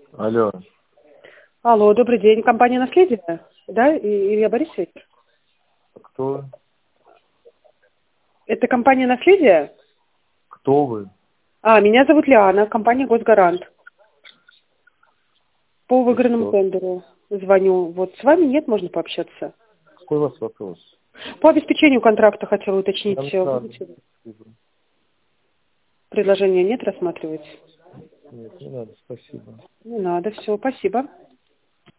Алло. Алло, добрый день. Компания «Наследие»? Да, Илья Борисович? Кто? Это компания «Наследие»? Кто вы? Меня зовут Лиана, компания «Госгарант». По И выигранному что? тендеру звоню. Вот с вами нет, можно пообщаться? Какой у вас вопрос? По обеспечению контракта хотела уточнить. Нам не надо. Будете Спасибо. предложения нет рассматривать? Нет, не надо, спасибо. Не надо, все, спасибо.